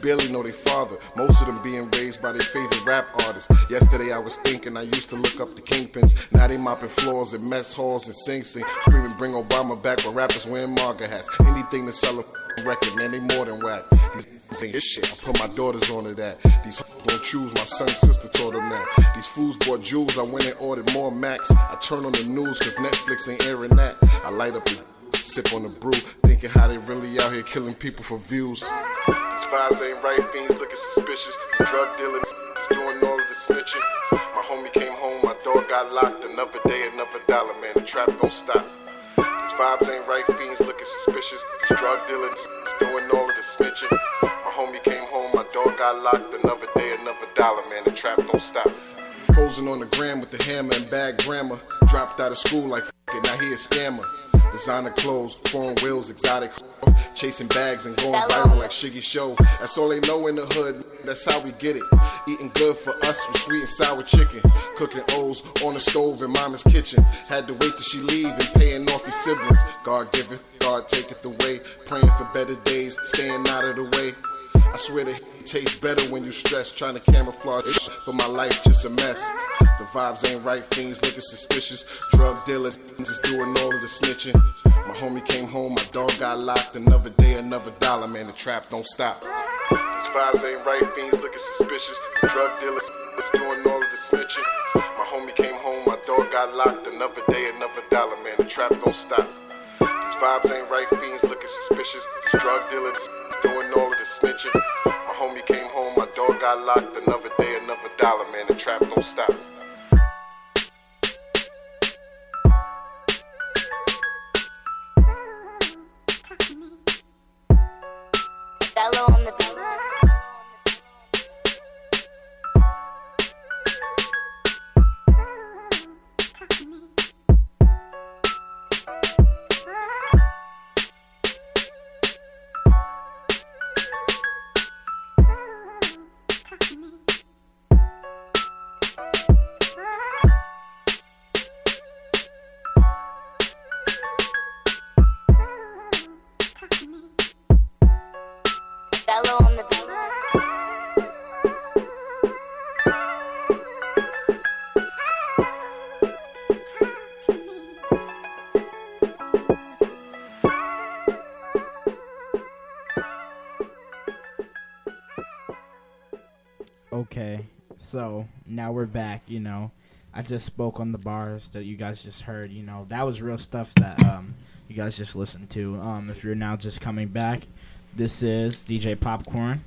barely know their father. Most of them being raised by their favorite rap artists. Yesterday I was thinking I used to look up the kingpins. Now they mopping floors in mess halls and Sing Sing, screaming bring Obama back, but rappers wearing MAGA hats. Anything to sell a record, man, they more than whack. These ain't his shit, I put my daughters onto that. These don't choose, my son's sister taught them that. These fools bought jewels, I went and ordered more Macs. I turn on the news, cause Netflix ain't airing that. I light up the sip on the brew, thinking how they really out here killing people for views. These vibes ain't right, fiends looking suspicious. The drug dealers doing all of the snitching. My homie came home, my dog got locked. Another day, another dollar, man, the trap don't stop. These vibes ain't right, fiends looking suspicious. These drug dealers doing all of the snitching. My homie came home, my dog got locked. Another day, another dollar, man, the trap don't stop. Posing on the gram with the hammer and bad grammar. Dropped out of school like f*** it, now he a scammer. Designer clothes, foreign wheels, exotic clothes, chasing bags and going viral like Shiggy Show. That's all they know in the hood, that's how we get it. Eating good for us with sweet and sour chicken. Cooking O's on the stove in mama's kitchen. Had to wait till she leave and paying off your siblings. God giveth, God taketh away. Praying for better days, staying out of the way. I swear that it tastes better when you stress. Trying to camouflage it, but my life just a mess. The vibes ain't right, fiends looking suspicious. Drug dealers is doing all of the snitching. My homie came home, my dog got locked. Another day, another dollar, man, the trap don't stop. These vibes ain't right, fiends looking suspicious. Drug dealers is doing all of the snitching. My homie came home, my dog got locked. Another day, another dollar, man, the trap don't stop. These vibes ain't right, fiends looking suspicious. Drug dealers doing all of the snitching. My homie came home, my dog got locked. Another day, another dollar, man, the trap don't stop. Bello on the beat. Bello on the beat. Okay, so now we're back, you know. I just spoke on the bars that you guys just heard, you know. That was real stuff that you guys just listened to. If you're now just coming back, this is DJ Popcorn.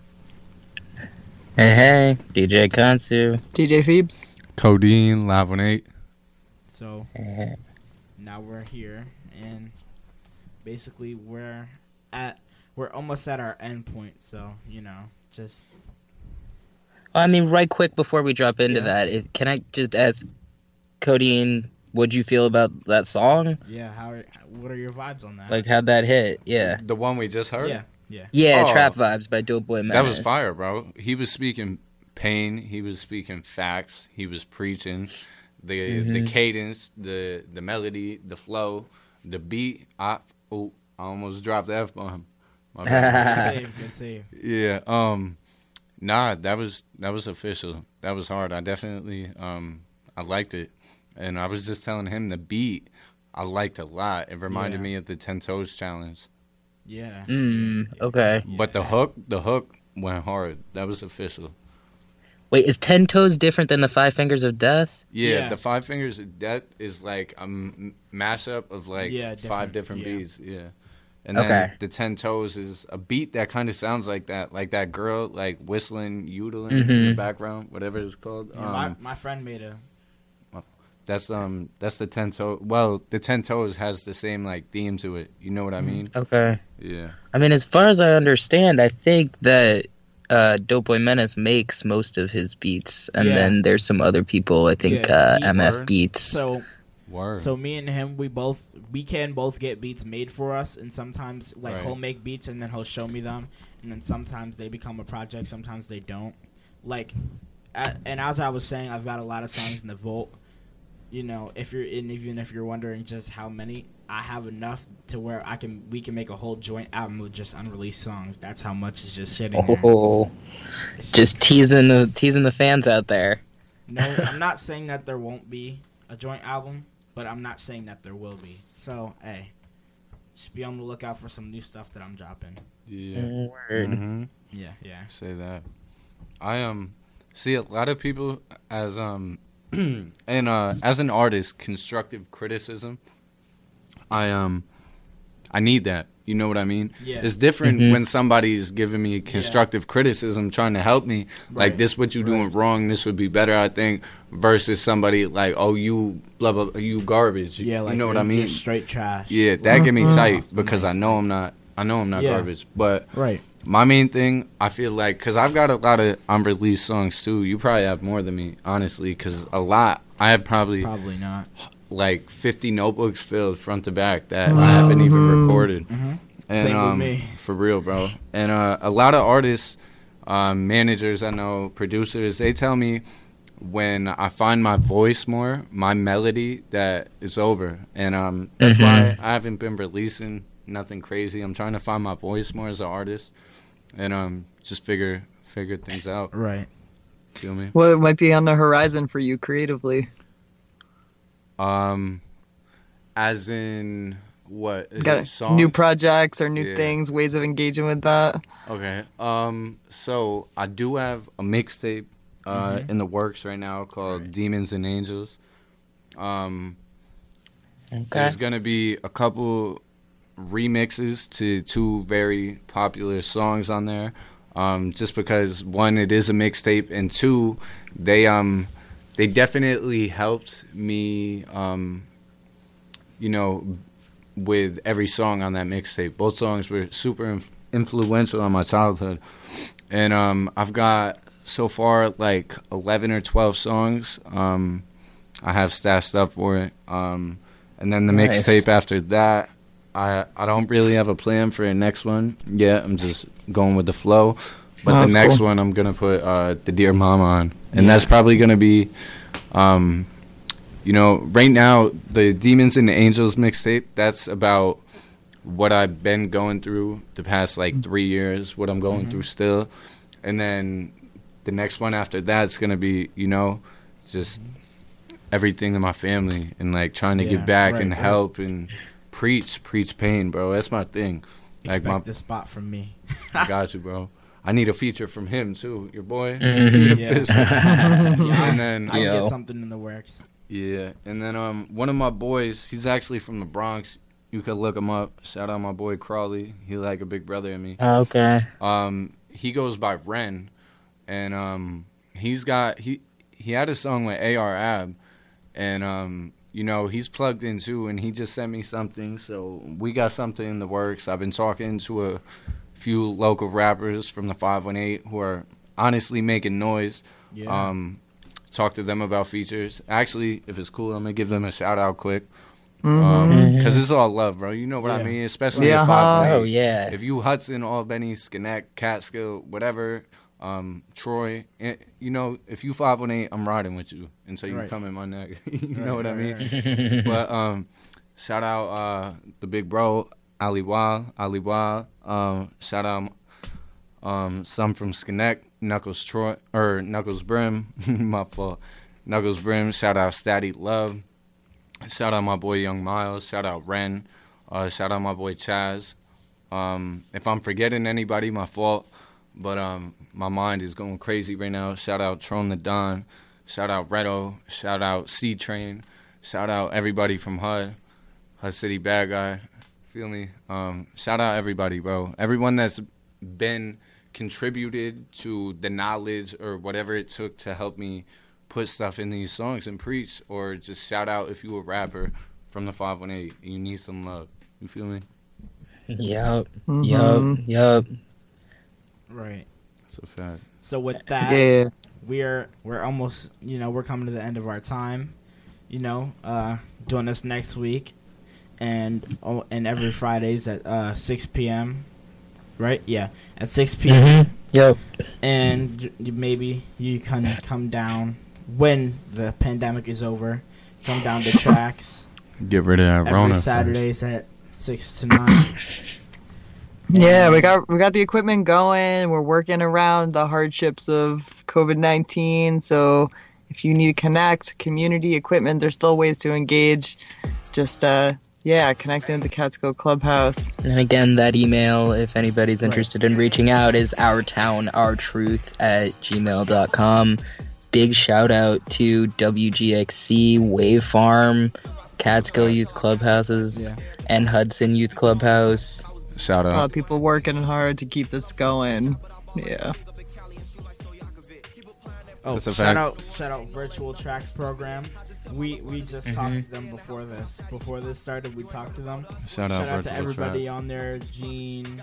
Hey, DJ Kansu. DJ Phoebes. Codeine, Live on 8. So, now we're here, and basically we're almost at our end point, so, you know, just... I mean, right quick before we drop into that, can I just ask Codeine, what'd you feel about that song? Yeah, what are your vibes on that? Like, how'd that hit? Yeah. The one we just heard? Yeah. Yeah, Trap Vibes by Doughboy Menace. That was fire, bro. He was speaking pain. He was speaking facts. He was preaching. The cadence, the melody, the flow, the beat. I almost dropped the F-bomb. Good save. Yeah. Nah, that was official. That was hard. I definitely I liked it. And I was just telling him the beat I liked a lot. It reminded me of the 10 Toes challenge. Yeah. Okay. But the hook went hard. That was official. Wait, is 10 Toes different than the 5 Fingers of Death? Yeah, the 5 Fingers of Death is like a mashup of like 5 different beats. Yeah. And then the 10 Toes is a beat that kind of sounds like that girl like whistling, yodeling in the background, whatever it's called. Yeah, my friend made a. That's the 10 Toes. Well, the 10 Toes has the same like theme to it. You know what I mean? Okay. Yeah. I mean, as far as I understand, I think that Doughboy Menace makes most of his beats, and then there's some other people. I think MF Beats. So me and him, we can both get beats made for us, and sometimes he'll make beats and then he'll show me them, and then sometimes they become a project, sometimes they don't. And as I was saying, I've got a lot of songs in the vault. You know, even if you're wondering just how many, I have enough to where we can make a whole joint album with just unreleased songs. That's how much is just sitting there. Oh, just teasing the fans out there. No, I'm not saying that there won't be a joint album, but I'm not saying that there will be. So, hey, just be on the lookout for some new stuff that I'm dropping. Yeah. Word. Mm-hmm. Yeah. Say that. I see a lot of people as and as an artist, constructive criticism. I need that. You know what I mean? Yeah. It's different when somebody's giving me constructive criticism, trying to help me. Like, this what you doing wrong, this would be better, I think, versus somebody like, oh, you blah, blah, you garbage. Yeah, like, you know what I mean? You're straight trash. Yeah, that get me tight because I know I'm not garbage. But my main thing, I feel like, because I've got a lot of unreleased songs too. You probably have more than me, honestly, because I have probably not. Like 50 notebooks filled front to back that I haven't even recorded. Mm-hmm. And Same with me. For real, bro. And a lot of artists, managers I know, producers, they tell me when I find my voice more, my melody, that it's over. And that's why I haven't been releasing nothing crazy. I'm trying to find my voice more as an artist and just figure things out. Right. Feel me? What might be on the horizon for you creatively? As in what? Is Got it songs? new projects or new things, ways of engaging with that? Okay. So I do have a mixtape in the works right now called Demons and Angels. There's gonna be a couple remixes to two very popular songs on there. Just because one, it is a mixtape, and two, they definitely helped me, with every song on that mixtape. Both songs were super influential on my childhood. And I've got, so far, like 11 or 12 songs I have stashed up for it. And then the mixtape after that, I don't really have a plan for the next one yet. I'm just going with the flow. But the next one, I'm going to put the Dear Mama on. And that's probably going to be, right now, the Demons and the Angels mixtape, that's about what I've been going through the past, 3 years, what I'm going through still. And then the next one after that's going to be, just everything in my family and, trying to give back and help and preach pain, bro. That's my thing. Expect the spot from me. I got you, bro. I need a feature from him too, your boy. And then I'll get something in the works. Yeah, and then one of my boys, he's actually from the Bronx. You could look him up. Shout out my boy Crawley. He like a big brother in me. Okay. He goes by Ren, and he had a song with AR Ab, and he's plugged in too, and he just sent me something. So we got something in the works. I've been talking to a few local rappers from the 518 who are honestly making noise. Yeah. Talk to them about features. Actually, if it's cool, I'm gonna give them a shout out quick. Because it's all love, bro. You know what I mean? Especially the 518. Oh, yeah. If you Hudson, Albany, Skinnack, Catskill, whatever, Troy, if you 518, I'm riding with you until you come in my neck. You know what I mean? But shout out the big bro, Ali Wild. Shout out some from Skinnack, Knuckles Brim, my fault. Knuckles Brim, shout out Statty Love. Shout out my boy Young Miles. Shout out Ren. Shout out my boy Chaz. If I'm forgetting anybody, my fault. But my mind is going crazy right now. Shout out Tron the Don. Shout out Redo. Shout out C-Train. Shout out everybody from HUD City Bad Guy. Feel me? Shout out everybody, bro. Everyone that's been contributed to the knowledge or whatever it took to help me put stuff in these songs and preach, or just shout out if you a rapper from the 518 and you need some love. You feel me? Yup. Right. That's a fact. So with that, we're almost, we're coming to the end of our time, doing this next week and every Fridays at 6 p.m. Right? Yeah, at 6 p.m. Yep. And maybe you can come down when the pandemic is over. Come down to tracks Get rid of that every Rona. Saturdays at 6 to 9. Yeah, we got the equipment going. We're working around the hardships of COVID-19. So if you need to connect, community, equipment, there's still ways to engage. Just connecting with the Catskill Clubhouse. And again, that email, if anybody's interested in reaching out, is ourtownourtruth@gmail.com. Big shout out to WGXC, Wave Farm, Catskill Youth Clubhouses, and Hudson Youth Clubhouse. Shout out. A lot of people working hard to keep this going. Yeah. Oh, shout out Virtual Tracks program. We just talked to them before this. Before this started, we talked to them. Shout out to everybody on there. Gene,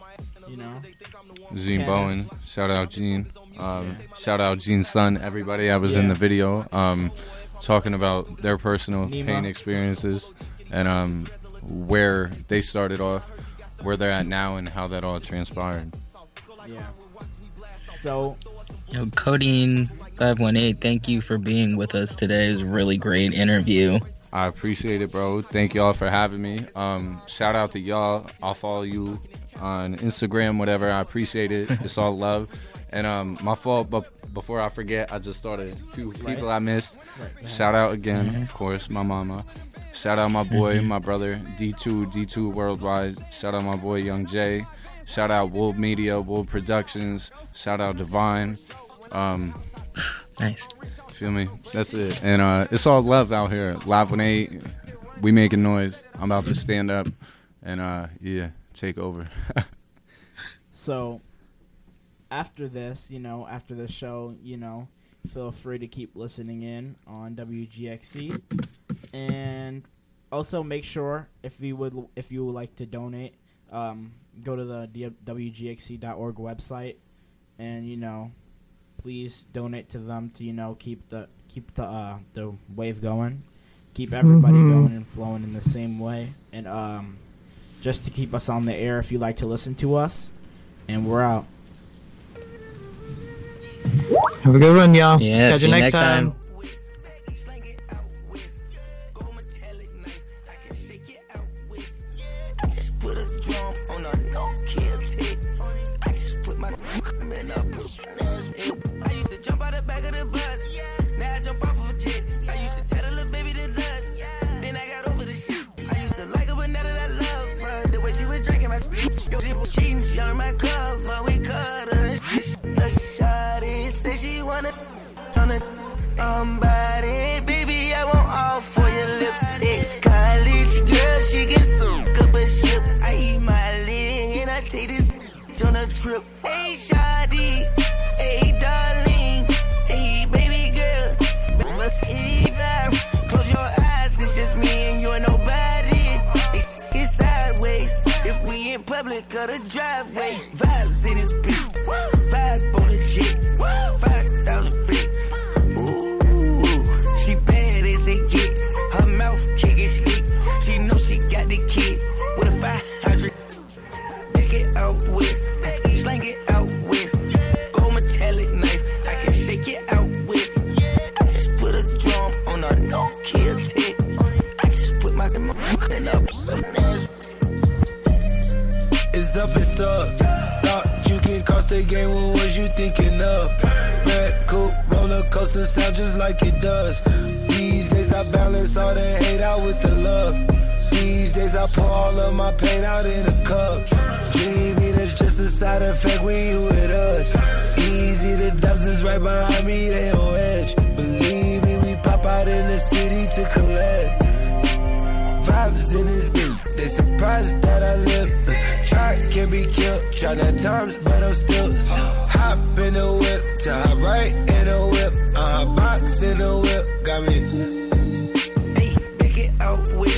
Gene Bowen. Shout out Gene. Shout out Gene's son. Everybody that was in the video, talking about their personal pain experiences and where they started off, where they're at now, and how that all transpired. Yeah. So. Codeine 518, thank you for being with us today. It was a really great interview. I appreciate it, bro. Thank y'all for having me. Shout out to y'all. I'll follow you on Instagram, whatever. I appreciate it. It's all love. And my fault, but before I forget, I just thought of 2 people I missed. Shout out again, of course, my mama. Shout out my boy, my brother, D2 Worldwide. Shout out my boy, Young Jay. Shout out Wool Media, Wool Productions. Shout out Divine. Nice. Feel me? That's it. And it's all love out here. Live 18. We making noise. I'm about to stand up and take over. So after this, after the show, feel free to keep listening in on WGXC. And also make sure if you would like to donate, go to the WGXC.org website and please donate to them to keep the wave going, keep everybody going and flowing in the same way, and just to keep us on the air if you like to listen to us. And we're out. Have a good one, y'all. Yeah, catch you next time. I used to jump out the back of the bus. Now I jump off of a jet. I used to tell the little baby to dust. Then I got over the shit. I used to like her, but now that I love her, the way she was drinking my cheating, she on my cover. We cut her. A shawty say she wanna on a body. Baby, I want all for your lips. Ex-college girl, she gets some cup of ship. I eat my leg and I take this on a trip. Hey, shawty. Hey, darling. Hey, baby girl. Let's keep that. Close your eyes. It's just me and you and nobody. It's sideways. If we in public or the driveway. Vibes in this beat. Vibe on the jet. 5,000 bricks. Ooh, she bad as it get. Her mouth kick it slick. She know she got the kid with a 500. Take it out west. Slang it out west. Gold metallic knife. I can shake it out west. I just put a drum on a no-kill tick. I just put my in up. It's up and stuck. Thought you can cross the game, what was you thinking of? Red coupe, roller coaster sound just like it does. These days I balance all the hate out with the love. These days I pour all of my pain out in a cup. Dreaming is just a side effect when you with us. Easy, the dozens right behind me, they on edge. Believe me, we pop out in the city to collect. Vibes in this beat, they surprised that I live. Try can be killed, try 9 times, but I'm still hop in the whip, to hop right in the whip. Box in the whip, got me. Hey, make it out with.